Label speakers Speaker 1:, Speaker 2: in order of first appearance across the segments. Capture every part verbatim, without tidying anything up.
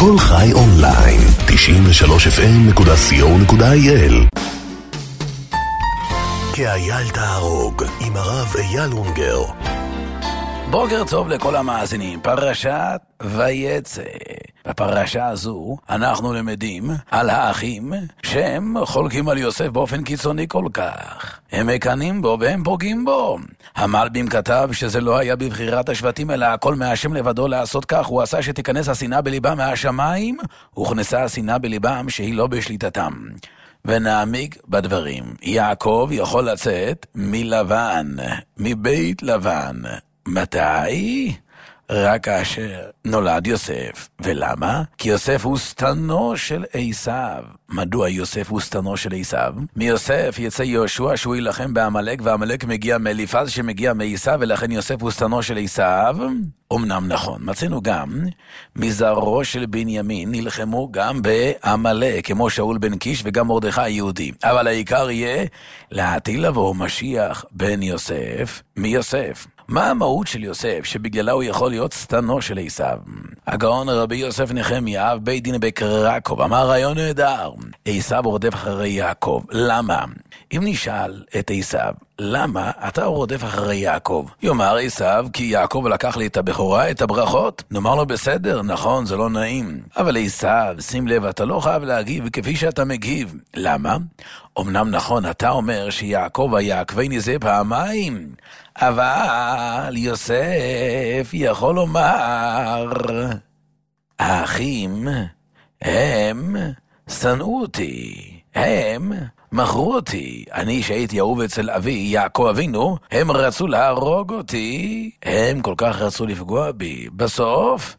Speaker 1: כל חי אונליין, תשעים ושלוש אף אם נקודה סי או נקודה איי אל. כאייל תהרוג, עם הרב אייל אונגר.
Speaker 2: בוקר טוב לכל המאזינים, פרשת ויצא. בפרשה הזו אנחנו למדים על האחים שהם חולקים על יוסף באופן קיצוני כל כך. הם מקנים בו והם פוגעים בו. המלבים כתב שזה לא היה בבחירת השבטים אלא הכל מהשם לבדו לעשות כך. הוא עשה שתיכנס השנאה בליבם מהשמיים, וכנסה השנאה בליבם שהיא לא בשליטתם. ונעמיק בדברים. יעקב יכול לצאת מלבן, מבית לבן. מתי? רק כאשר נולד יוסף. ולמה? כי יוסף הוא סתנו של עשיו. מדוע יוסף הוא סתנו של עשיו? מיוסף יצא יהושע שהוא ילחם בעמלק, והעמלק מגיע מאליפז שמגיע מעשיו, ולכן יוסף הוא סתנו של עשיו. אמנם נכון, מצינו גם מזרעו של בנימין נלחמו גם בעמלק, כמו שאול בן קיש וגם מרדכי היהודי. אבל העיקר יהיה להטיל לבוא משיח בן יוסף מיוסף. מה המהות של יוסף שבגללה הוא יכול להיות סתנו של עשיו? הגאון רבי יוסף נחמיה, אב בית דין בקרקוב, אמר רעיון נהדר. עשיו רודף אחרי יעקב. למה? אם נשאל את עשיו, למה אתה רודף אחרי יעקב? יאמר עשיו, כי יעקב לקח לי את הבכורה, את הברכות. נאמר לו בסדר, נכון, זה לא נעים. אבל עשיו, שים לב, אתה לא חייב להגיב כפי שאתה מגיב. למה? אמנם נכון, אתה אומר שיעקב היעקבני זה פעמיים, אבל יוסף יכול לומר, האחים הם שנאו אותי, הם מכרו אותי. אני שהייתי אהוב אצל אבי יעקב אבינו, הם רצו להרוג אותי, הם כל כך רצו לפגוע בי. בסוף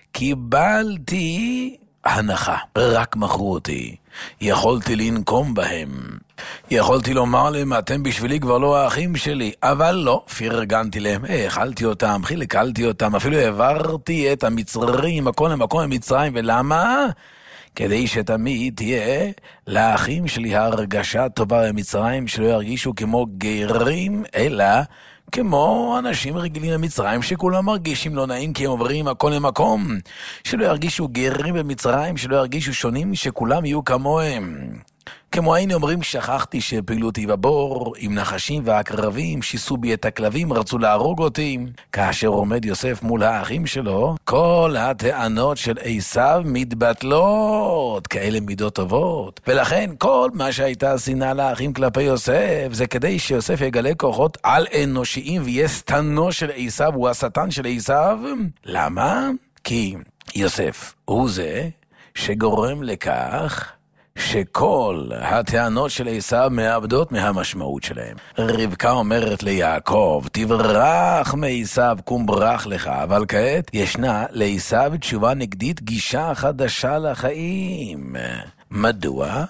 Speaker 2: קיבלתי הנחה, רק מכרו אותי. יכולתי לנקום בהם, יכולתי לומר להם אתם בשבילי כבר לא האחים שלי, אבל לא, פרגנתי להם, אכלתי אותם, חילקלתי אותם, אפילו העברתי את המצרים מכל למקום במצרים. ולמה? כדי שתמיד תהיה לאחים שלי הרגשה טובה במצרים, שלא ירגישו כמו גרים אלא כמו אנשים רגילים במצרים, שכולם מרגישים לא נעים כי הם עוברים הכל למקום. שלא ירגישו גרים במצרים, שלא ירגישו שונים, שכולם יהיו כמוהם. כמו היינו אומרים, שכחתי שפעילותי בבור עם נחשים והקרבים, שיסו בי את הכלבים, רצו להרוג אותי. כאשר עומד יוסף מול האחים שלו, כל הטענות של עשיו מתבטלות, כאלה מידות טובות. ולכן כל מה שהייתה שנאה לאחים כלפי יוסף, זה כדי שיוסף יגלה כוחות על אנושיים ויהיה סתנו של עשיו, הוא השטן של עשיו. למה? כי יוסף הוא זה שגורם לכך שכל הטענות של עשיו מאבדות מהמשמעות שלהם. רבקה אומרת ליעקב, תברח מעשיו, קום ברח לך. אבל כעת ישנה לעשיו תשובה נגדית, גישה חדשה לחיים. מדוע?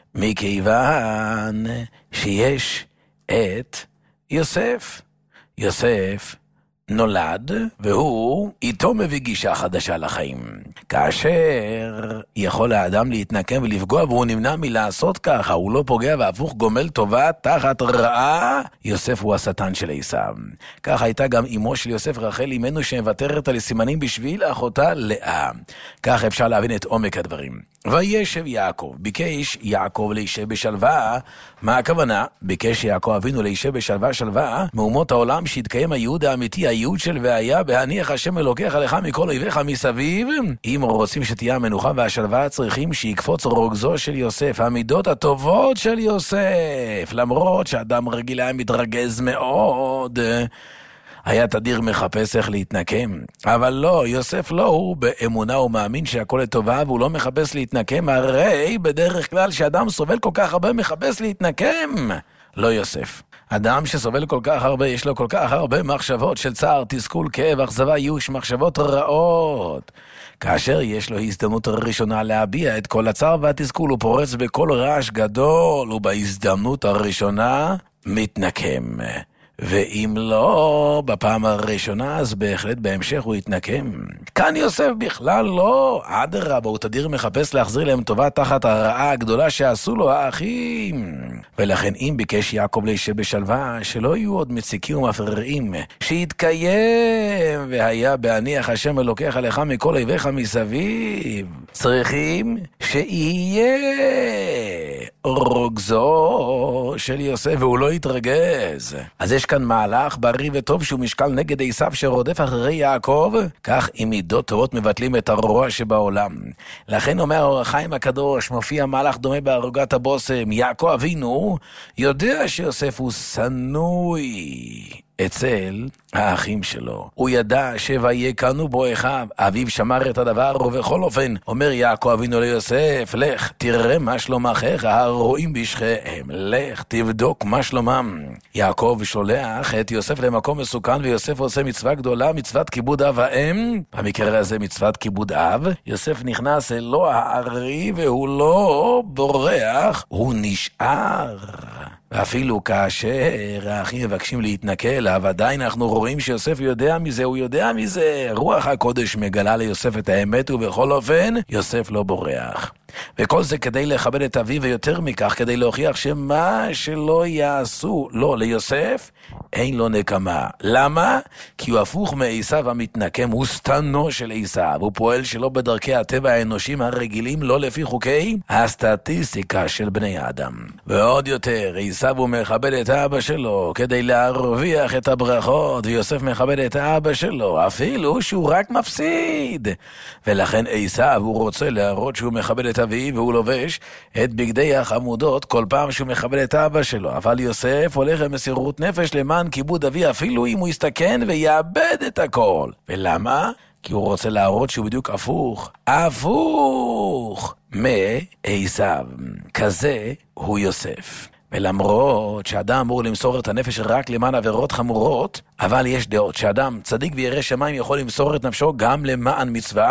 Speaker 2: מכיוון שיש את יוסף. יוסף נולד, והוא איתו מביא גישה חדשה לחיים. כאשר יכול האדם להתנקם ולפגוע, והוא נמנע מלעשות ככה, הוא לא פוגע והפוך גומל טובה תחת רעה, יוסף הוא השטן של עשיו. כך הייתה גם אמו של יוסף, רחל אמנו, שמוותרת על סימנים בשביל אחותה לאה. כך אפשר להבין את עומק הדברים. וישב יעקב, ביקש יעקב להישב בשלווה. מה הכוונה? ביקש יעקב אבינו להישב בשלווה שלווה מאומות העולם, שיתקיים הייעוד האמיתי, הייעוד של והיה בהניח השם אלוקיך לך מכל אויביך מסביב. אם רוצים שתהיה המנוחה והשלווה, צריכים שיקפוץ רוגזו של יוסף, המידות הטובות של יוסף. למרות שאדם רגיל היה מתרגז מאוד, היה תדיר מחפש איך להתנקם. אבל לא, יוסף לא, הוא באמונה, הוא מאמין שהכל לטובה, והוא לא מחפש להתנקם. הרי בדרך כלל שאדם סובל כל כך הרבה מחפש להתנקם. לא יוסף. אדם שסובל כל כך הרבה, יש לו כל כך הרבה מחשבות של צער, תסכול, כאב, אכזבה, ייאוש, מחשבות רעות. כאשר יש לו הזדמנות הראשונה להביע את כל הצער והתסכול, הוא פורץ בכל רעש גדול, ובהזדמנות הראשונה מתנקם. ואם לא, בפעם הראשונה, אז בהחלט בהמשך הוא יתנקם. כאן יוסף בכלל לא, אדרבה, הוא תדיר מחפש להחזיר להם טובה תחת הרעה הגדולה שעשו לו האחים. ולכן אם ביקש יעקב להישב בשלווה, שלא יהיו עוד מציקים ומפרעים, שיתקיים, והיה בהניח השם אלוקיך לך מכל אויביך מסביב. צריכים שיהיה רוגזו של יוסף, והוא לא יתרגז. אז יש כאן מהלך בריא וטוב שהוא משקל נגד עשיו שרודף אחרי יעקב, כך עם מידות טובות מבטלים את הרוע שבעולם. לכן אומר אור החיים הקדוש, מופיע מהלך דומה בערוגת הבושם, יעקב אבינו יודע שיוסף הוא סנוי אצל האחים שלו. הוא ידע שויקנו בו אחיו, אביו שמר את הדבר, ובכל אופן אומר יעקב אבינו ליוסף, לך תראה מה שלום אחיך הרועים בשכם, לך תבדוק מה שלומם. יעקב שולח את יוסף למקום מסוכן, ויוסף עושה מצווה גדולה, מצוות כיבוד אב האם, במקרה הזה מצוות כיבוד אב. יוסף נכנס אלו הארי והוא לא בורח, הוא נשאר. ואפילו כאשר האחים מבקשים להתנכל, אבל עדיין אנחנו רואים שיוסף יודע מזה, הוא יודע מזה. רוח הקודש מגלה ליוסף את האמת, ובכל אופן יוסף לא בורח. וכל זה כדי לכבד את אביו, ויותר מכך כדי להוכיח שמה שלא יעשו לא ליוסף אין לו נקמה. למה? כי הוא הפוך מעשיו המתנקם, הוא סתנו של עשיו, הוא פועל שלא בדרכי הטבע האנושים הרגילים, לא לפי חוקי הסטטיסטיקה של בני האדם. ועוד יותר, עשיו הוא מכבד את האבא שלו כדי להרוויח את הברכות, ויוסף מכבד את האבא שלו אפילו שהוא רק מפסיד. ולכן עשיו הוא רוצה להראות שהוא מכבד את אביו, והוא לובש את בגדי החמודות כל פעם שהוא מכבד את האבא שלו. אבל יוסף הולך למסירות נפש למען כיבוד אבי, אפילו אם הוא יסתכן ויאבד את הכל. ולמה? כי הוא רוצה להראות שהוא בדיוק הפוך. הפוך מעשיו. כזה הוא יוסף. ולמרות שאדם אמור למסור את הנפש רק למען עבירות חמורות, אבל יש דעות שאדם צדיק וירא שמיים יכול למסור את נפשו גם למען מצווה.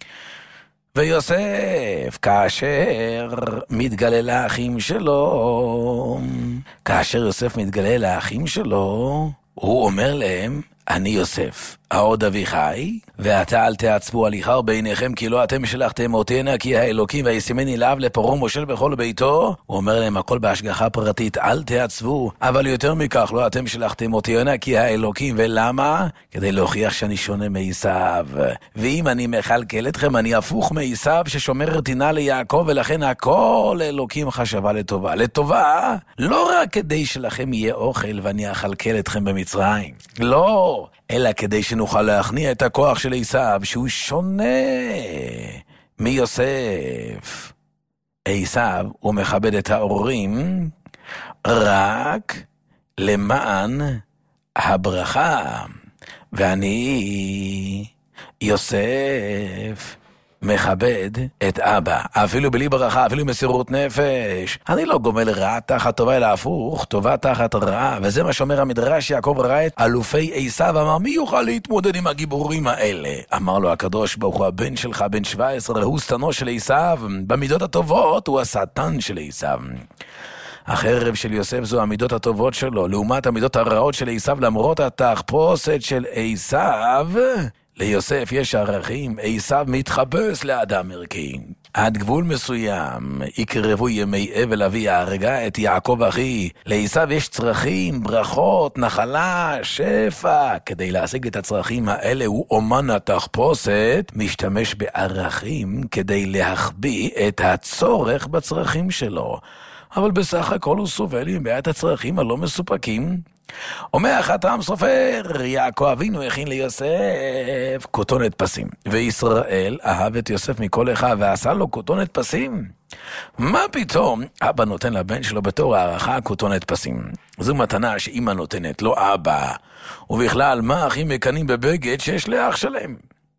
Speaker 2: ויוסף, כאשר מתגלה לאחים שלו, כאשר יוסף מתגלה לאחים שלו, הוא אומר להם, אני יוסף, העוד אבי חי, ואתה אל תעצבו הליכר בעיניכם, כי לא אתם שלחתם אותנה, כי האלוקים וישימני לאב לפרעה מושל בכל ביתו. הוא אומר להם הכל בהשגחה פרטית, אל תעצבו, אבל יותר מכך, לא אתם שלחתם אותנה, כי האלוקים. ולמה? כדי להוכיח שאני שונה מעשיו. ואם אני מחלקל אתכם, אני הפוך מעשיו ששומר טינה ליעקב, ולכן הכל אלוקים חשבה לטובה. לטובה, לא רק כדי שלכם יהיה אוכל ואני אחלקל אתכם במצרים. לא, אלא כדי שנוכל להכניע את הכוח של עשיו, שהוא שונה מיוסף. עשיו הוא מכבד את ההורים רק למען הברכה, ואני יוסף מכבד את אבא, אפילו בלי ברכה, אפילו מסירות נפש. אני לא גומל רע תחת טובה, אלא הפוך, טובה תחת רעה. וזה מה שאומר המדרש. יעקב ראה את אלופי עשיו, אמר, מי יוכל להתמודד עם הגיבורים האלה? אמר לו הקדוש ברוך הוא, הבן שלך בן שבע עשרה, הוא שטנו של עשיו, במידות הטובות הוא השטן של עשיו. החרב של יוסף זו המידות הטובות שלו, לעומת המידות הרעות של עשיו. למרות התחפושת של עשיו, ליוסף יש ערכים. עשיו מתחפש לאדם ערכי. עד גבול מסוים יקרבו ימי אבל אבי ההרגה את יעקב אחי. לעשיו יש צרכים, ברכות, נחלה, שפע. כדי להשיג את הצרכים האלה הוא אומן התחפושת, משתמש בערכים כדי להחביא את הצורך בצרכים שלו. אבל בסך הכל הוא סובל עם בעיית הצרכים הלא מסופקים. אומר החתם סופר, יעקב אבינו הכין ליוסף כותונת פסים, וישראל אהב את יוסף מכל אחד ועשה לו כותונת פסים. מה פתאום אבא נותן לבן שלו בתור הערכה כותונת פסים? זו מתנה שאמא נותנת, לא אבא. ובכלל, מה אחים מקנים בבגד שיש לאח שלהם?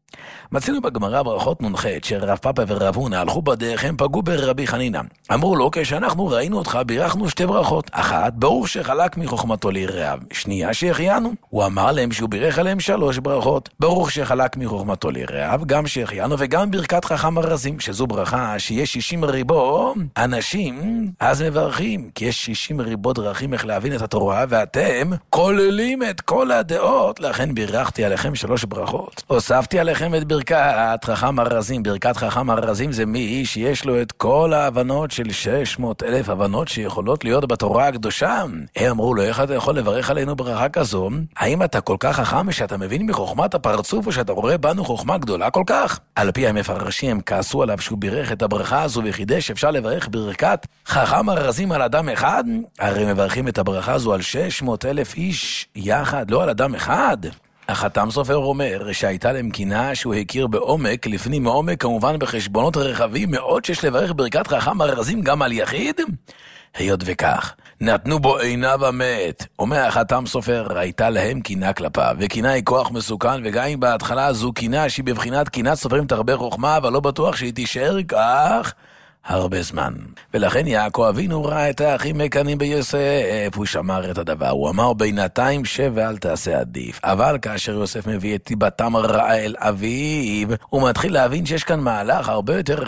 Speaker 2: מצינו בגמרא ברכות נ"ח שרב פאפא ורב הונא הלכו בדרך, הם פגעו ברבי חנינא. אמרו לו, כשאנחנו ראינו אותך בירכנו שתי ברכות. אחת, ברוך שחלק מחוכמתו ליראיו. שנייה, שהחיינו. הוא אמר להם שהוא בירך עליהם שלוש ברכות. ברוך שחלק מחוכמתו ליראיו, גם שהחיינו וגם ברכת חכם ארזים, שזו ברכה שיש שישים ריבו אנשים אז מברכים, כי יש שישים ריבו דרכים איך להבין את התורה, ואתם כוללים את כל הדעות, לכן בירכתי עליכם שלוש ברכות. הוספתי עליכם את ברכת חכם ארזים. ברכת חכם ארזים זה מי שיש לו את כל ההבנות של שש מאות אלף הבנות שיכולות להיות בתורה הקדושה. הם אמרו לו, איך אתה יכול לברך עלינו ברכה כזו? האם אתה כל כך חכם שאתה מבין מחוכמת הפרצוף, או שאתה רואה בנו חוכמה גדולה כל כך? על פי המפרשים הם כעסו עליו שהוא בירך את הברכה הזו וחידש אפשר לברך ברכת חכם ארזים על אדם אחד? הרי מברכים את הברכה הזו על שש מאות אלף איש יחד, לא על אדם אחד. החתם סופר אומר שהייתה להם קינה שהוא הכיר בעומק, לפנים מעומק כמובן בחשבונות רחבים מאוד, שיש לברך ברכת חכם ארזים גם על יחיד. היות וכך, נתנו בו עיניו המת. אומר החתם סופר, הייתה להם קינה כלפיו, וקינה היא כוח מסוכן, וגם אם בהתחלה זו קינה שהיא בבחינת קינת סופרים תרבה חוכמה, אבל לא בטוח שהיא תישאר כך הרבה זמן. ולכן יעקב אבינו ראה את האחים מקנאים ביוסף, הוא שמר את הדבר, הוא אמר בינתיים שב ואל תעשה עדיף. אבל כאשר יוסף מביא את טיבתם הרעה אל אביו, הוא מתחיל להבין שיש כאן מהלך הרבה יותר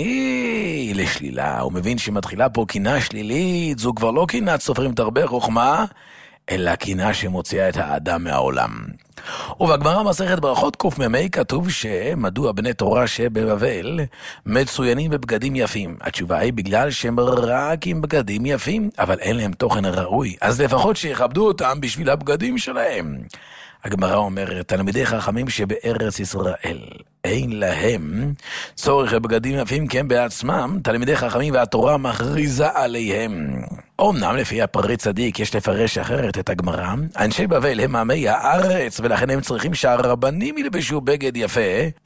Speaker 2: רציני לשלילה. הוא מבין שמתחילה פה קינה שלילית, זו כבר לא קינת סופרים תרבה חוכמה, אלא קינה שמוציאה את האדם מהעולם. ובגמרא מסכת ברכות קמ"ה כתוב שמדוע בני תורה שבבבל מצוינים בבגדים יפים. התשובה היא בגלל שהם רק עם בגדים יפים, אבל אין להם תוכן ראוי, אז לפחות שיכבדו אותם בשביל הבגדים שלהם. הגמרא אומרת, תלמידי חכמים שבארץ ישראל אין להם צורך בבגדים יפים, כי הם בעצמם תלמידי חכמים והתורה מכריזה עליהם. אומנם לפי הפרי צדיק יש לפרש אחרת את הגמרא, אנשי בבל הם עמי הארץ, ולכן הם צריכים שהרבנים ילבשו בגד יפה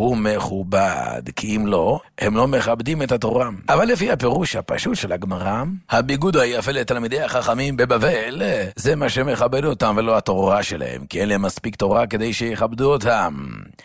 Speaker 2: ומכובד, כי אם לא, הם לא מכבדים את התורה. אבל לפי הפירוש הפשוט של הגמרא, הביגוד היפה לתלמידי החכמים בבבל זה מה שמכבד אותם ולא התורה שלהם, כי אין להם מספיק תורה כדי שיכבדו אותם.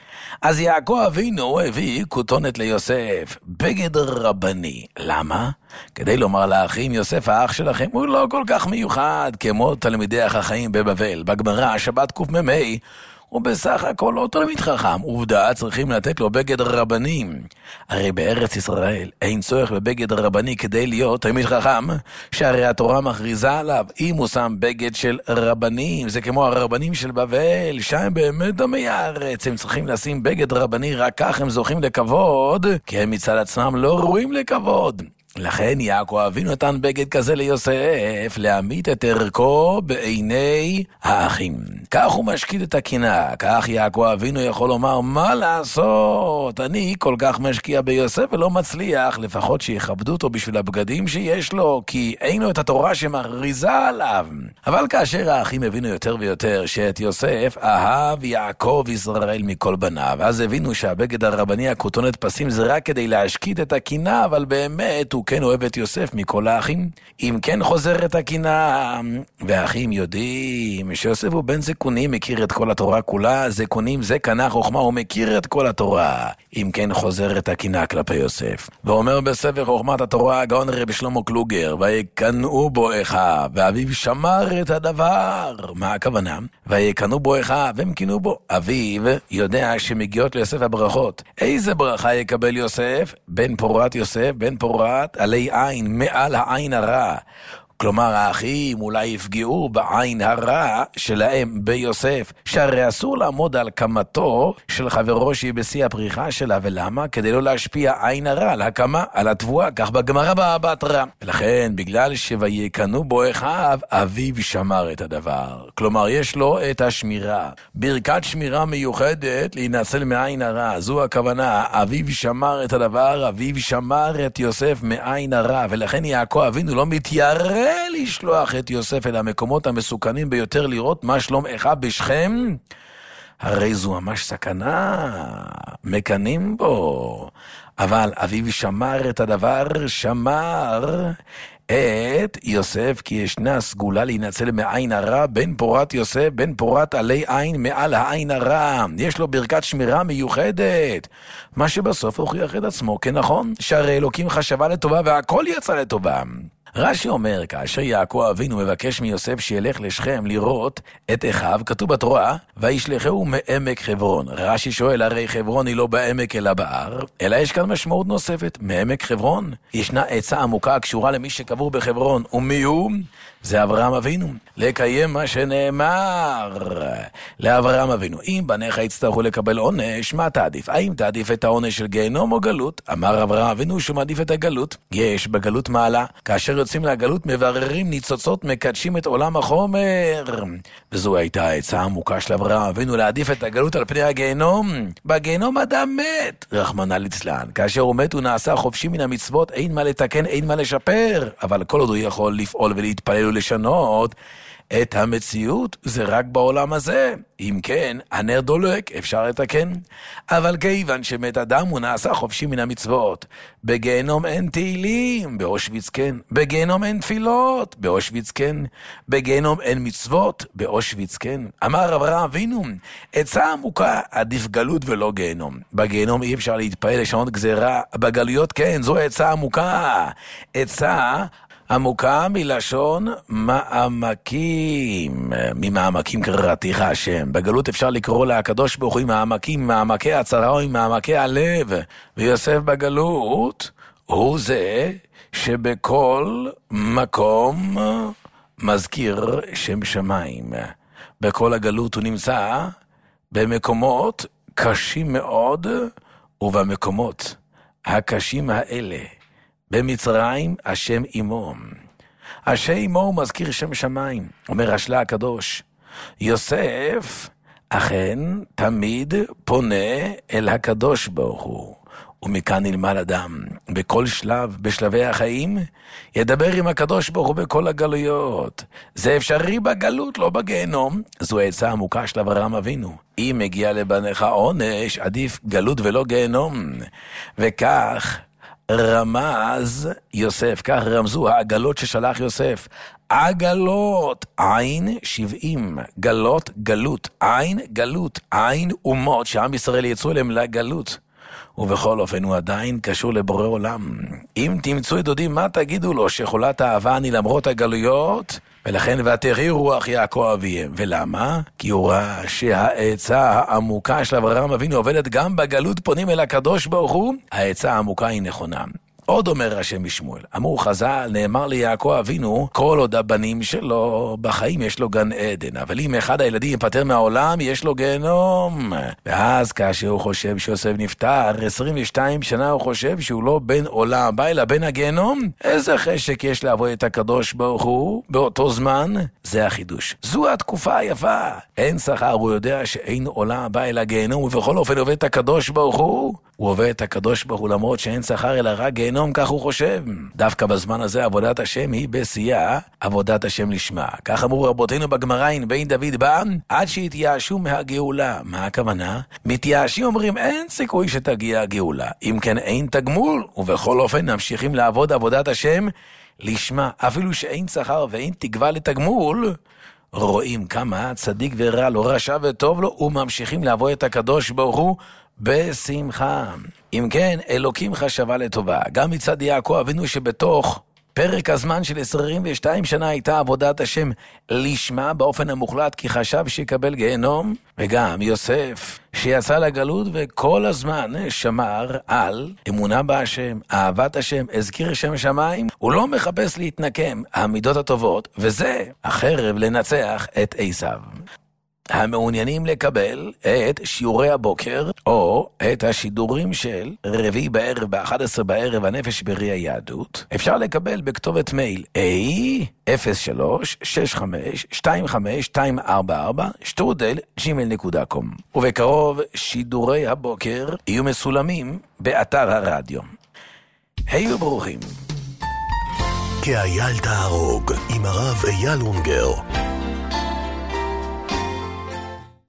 Speaker 2: אז יעקב אבינו הביא כותונת ליוסף, בגד רבני. למה? כדי לומר לאחים, יוסף האח שלכם הוא לא כל כך מיוחד כמו תלמידי החכמים בבבל. בגמרא שבת קמ"ה הוא בסך הכל לא תלמיד חכם, עובדה צריכים לתת לו בגד רבנים. הרי בארץ ישראל אין צורך בבגד רבני כדי להיות תלמיד חכם, שהרי התורה מכריזה עליו. אם הוא שם בגד של רבנים, זה כמו הרבנים של בבל, שם באמת דמי הארץ, הם צריכים לשים בגד רבני, רק כך הם זוכים לכבוד, כי הם מצד עצמם לא ראויים לכבוד. לכן יעקב אבינו נתן בגד כזה ליוסף, להעמיד את ערכו בעיני האחים. כך הוא משקיד את הקינה, כך יעקב אבינו יכול לומר, מה לעשות? אני כל כך משקיע ביוסף ולא מצליח, לפחות שיכבדו אותו בשביל הבגדים שיש לו, כי אין לו את התורה שמכריזה עליו. אבל כאשר האחים הבינו יותר ויותר שאת יוסף אהב יעקב ישראל מכל בניו, אז הבינו שהבגד הרבני הכותונת פסים זה רק כדי להשקיד את הקינה, אבל באמת הוא כן אוהב את יוסף מכל האחים. אם כן חוזרת הקינה, והאחים יודעים שיוסף הוא בן זקונים, מכיר את כל התורה כולה, זקונים זה קנה חוכמה, הוא מכיר את כל התורה. אם כן חוזרת הקינה כלפי יוסף. ואומר בספר חוכמת התורה הגאון רבי שלמה קלוגר, ויקנאו בו אחיו, ואביו שמר את הדבר. מה הכוונה? ויקנאו בו אחיו, והם קינו בו. אביו יודע שמגיעות ליוסף הברכות. איזה ברכה יקבל יוסף? בן פורת יוסף, בן פורת עלי עין, מעל העין הרע. כלומר, האחים אולי יפגעו בעין הרע שלהם ביוסף, שהרי אסור לעמוד על קמתו של חברו שהיא בשיא הפריחה שלה, ולמה? כדי לא להשפיע עין הרע על הקמה, על התבואה, כך בגמרא בבא בתרא. ולכן, בגלל שויקנו בו אחיו, אביו שמר את הדבר. כלומר, יש לו את השמירה. ברכת שמירה מיוחדת להינצל מעין הרע. זו הכוונה, אביו שמר את הדבר, אביו שמר את יוסף מעין הרע, ולכן יעקב אבינו לא מתיירא לשלוח את יוסף אל המקומות המסוכנים ביותר לראות מה שלום אחיו בשכם, הרי זו ממש סכנה, מקנים בו. אבל אביו שמר את הדבר, שמר את יוסף, כי ישנה סגולה להינצל מעין הרע, בן פורת יוסף, בן פורת עלי עין מעל העין הרע. יש לו ברכת שמירה מיוחדת, מה שבסוף הוכיח את עצמו כנכון, שהרי אלוקים חשבה לטובה והכל יצא לטובה. רש"י אומר, כאשר יעקב אבינו מבקש מיוסף שילך לשכם לראות את אחיו, כתוב בתורה, וישלחהו מעמק חברון. רש"י שואל, הרי חברון היא לא בעמק אלא בהר, אלא יש כאן משמעות נוספת, מעמק חברון. ישנה עצה עמוקה הקשורה למי שקבור בחברון, ומי הוא? זה אברהם אבינו, לקיים מה שנאמר לאברהם אבינו. אם בניך יצטרכו לקבל עונש, מה תעדיף? האם תעדיף את העונש של גיהנום או גלות? אמר אברהם אבינו שהוא מעדיף את הגלות. יש בגלות מעלה, כאשר יוצאים לגלות מבררים ניצוצות, מקדשים את עולם החומר. וזו הייתה העצה העמוקה של אברהם אבינו, להעדיף את הגלות על פני הגיהנום. בגיהנום אדם מת, רחמנא ליצלן. כאשר הוא מת הוא נעשה חופשי מן המצוות, אין מה לתקן, אין מה לשפר. אבל כל עוד הוא יכול לפעול ולהתפלל ולשנות את המציאות, זה רק בעולם הזה. אם כן, הנר דולק, אפשר לתקן. אבל כיוון שמת אדם הוא נעשה חופשי מן המצוות. בגיהנום אין תהילים, באושוויץ כן. בגיהנום אין תפילות, באושוויץ כן. בגיהנום אין מצוות, באושוויץ כן. אמר אברהם אבינו, עצה עמוקה, עדיף גלות ולא גיהנום. בגיהנום אי אפשר להתפעל לשנות גזירה, בגלויות כן, זו עצה עמוקה. עצה עמוקה מלשון מעמקים, ממעמקים קראתיך השם. בגלות אפשר לקרוא להקדוש ברוך הוא עם מעמקים, מעמקי הצרה או עם מעמקי הלב. ויוסף בגלות הוא זה שבכל מקום מזכיר שם שמיים. בכל הגלות הוא נמצא במקומות קשים מאוד, ובמקומות הקשים האלה במצרים השם עמו. השם עמו הוא מזכיר שם שמיים. אומר השלה הקדוש, יוסף אכן תמיד פונה אל הקדוש ברוך הוא. ומכאן נלמד אדם, בכל שלב, בשלבי החיים, ידבר עם הקדוש ברוך הוא בכל הגלויות. זה אפשרי בגלות, לא בגיהנום. זו העצה עמוקה של אברהם אבינו. אם מגיע לבניך עונש, עדיף גלות ולא גיהנום. וכך רמז יוסף, כך רמזו העגלות ששלח יוסף. עגלות, עין שבעים, גלות, גלות, עין, גלות, עין אומות, שעם ישראל יצאו אליהם לגלות. ובכל אופן הוא עדיין קשור לבורא עולם. אם תמצאו את דודים, מה תגידו לו? שחולת האהבה אני למרות הגלויות? ולכן ותחי רוח יעקב אביהם. ולמה? כי הוא ראה שהעצה העמוקה של אברהם אבינו עובדת גם בגלות, פונים אל הקדוש ברוך הוא. העצה העמוקה היא נכונה. עוד אומר השם משמואל, אמרו חז"ל, נאמר ליעקב אבינו, כל עוד הבנים שלו בחיים יש לו גן עדן, אבל אם אחד הילדים יפטר מהעולם, יש לו גיהנום. ואז כאשר הוא חושב שיוסף נפטר, עשרים ושתיים שנה הוא חושב שהוא לא בן עולם הבא, אלא בן הגיהנום. איזה חשק יש לעבוד את הקדוש ברוך הוא באותו זמן? זה החידוש. זו התקופה היפה. אין שכר, הוא יודע שאין עולם הבא אלא גיהנום, ובכל אופן עובד את הקדוש ברוך הוא. הוא עובד את הקדוש ברוך הוא למרות שאין שכר אלא רק גיהנום, כך הוא חושב. דווקא בזמן הזה עבודת השם היא בשיאה, עבודת השם לשמה. כך אמרו רבותינו בגמרא, בין דוד בא עד שהתייאשו מהגאולה. מה הכוונה? מתייאשים אומרים אין סיכוי שתגיע הגאולה, אם כן אין תגמול, ובכל אופן ממשיכים לעבוד עבודת השם לשמה, אפילו שאין שכר ואין תקווה לתגמול. רואים כמה צדיק ורע לו, רשע וטוב לו, וממשיכים לעבוד את הקדוש ברוך הוא בשמחה. אם כן, אלוקים חשבה לטובה. גם מצד יעקב אבינו שבתוך פרק הזמן של עשרים ושתיים שנה הייתה עבודת השם לשמה באופן המוחלט, כי חשב שיקבל גיהנום. וגם יוסף שיצא לגלות וכל הזמן שמר על אמונה בהשם, אהבת השם, הזכיר שם שמיים. הוא לא מחפש להתנקם, המידות הטובות, וזה החרב לנצח את עשיו. המעוניינים לקבל את שיעורי הבוקר או את השידורים של רביעי בערב ב-אחת עשרה בערב הנפש ברי היהדות, אפשר לקבל בכתובת מייל A אפס שלוש שש חמש שתיים חמש שתיים ארבע ארבע שטרודל ג'ימייל נקודה קום. ובקרוב שידורי הבוקר יהיו מסולמים באתר הרדיו. היו ברוכים.
Speaker 1: כאייל תהרוג עם הרב אייל אונגר.